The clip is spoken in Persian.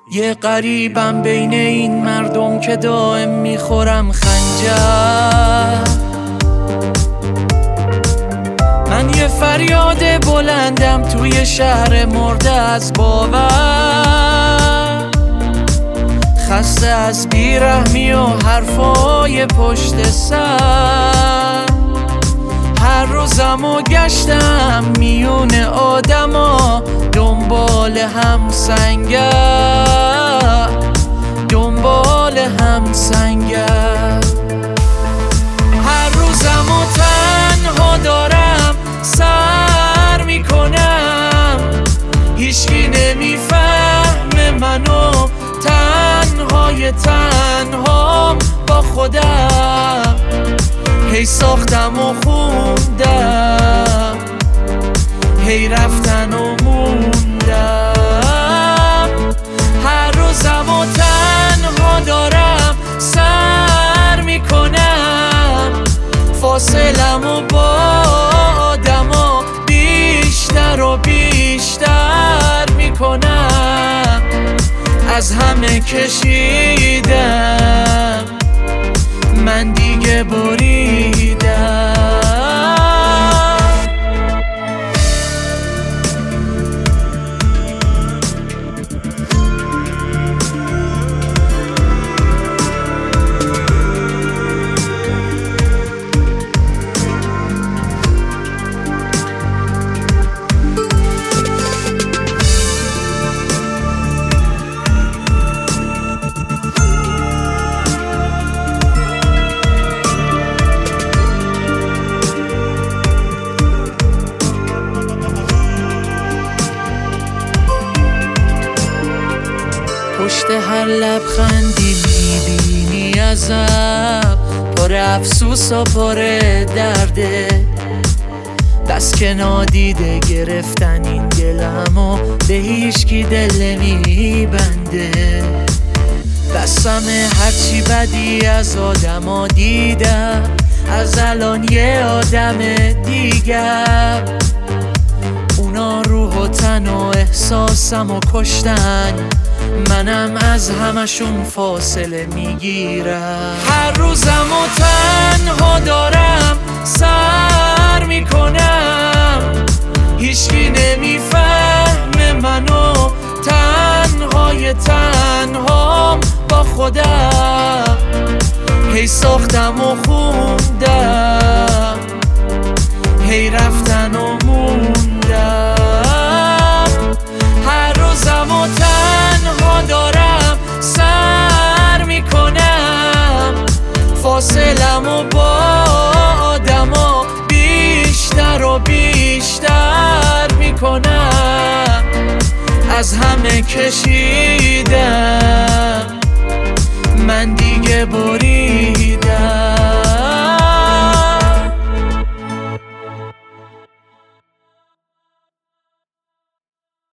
یه غریبم بین این مردم که دائم میخورم خنجر. من یه فریاد بلندم توی شهر مرده از باور، خسته از بیرحمی و حرفای پشت سر. هر روزمو گشتم میون آدما دنبال همسنگر، دنبال همسنگر. هر روزمو تنها دارم سر میکنم، هیچکی نمیفهمه منو، تنهای تنهام با خودم. هی ساختم و خوندم، هی رفتن و موندم. هر روزمو تنها دارم سر میکنم، فاصلمو با آدما بیشتر و بیشتر میکنم. از همه کشیدم، من دیگه بریدم. پشت هر لبخندی میبینی عذاب، پر افسوس و پر درده. دست که نادیده گرفتن این دلمو به هیچکی دل نمیبنده. دستم هرچی بدی از آدما دیدم، از الان یه آدم دیگر. اونا روح و تن و احساسمو کشتن، منم از همشون فاصله میگیرم. هر روزمو تنها دارم سر میکنم، هیچکی نمیفهمه منو، تنهای تنهام با خودم. هی ساختم و خوندم، هی رفتن و موندم. هر روزمو تنها دارم سر میکنم، فاصلمو با آدما بیشتر و بیشتر میکنم. از همه کشیدم،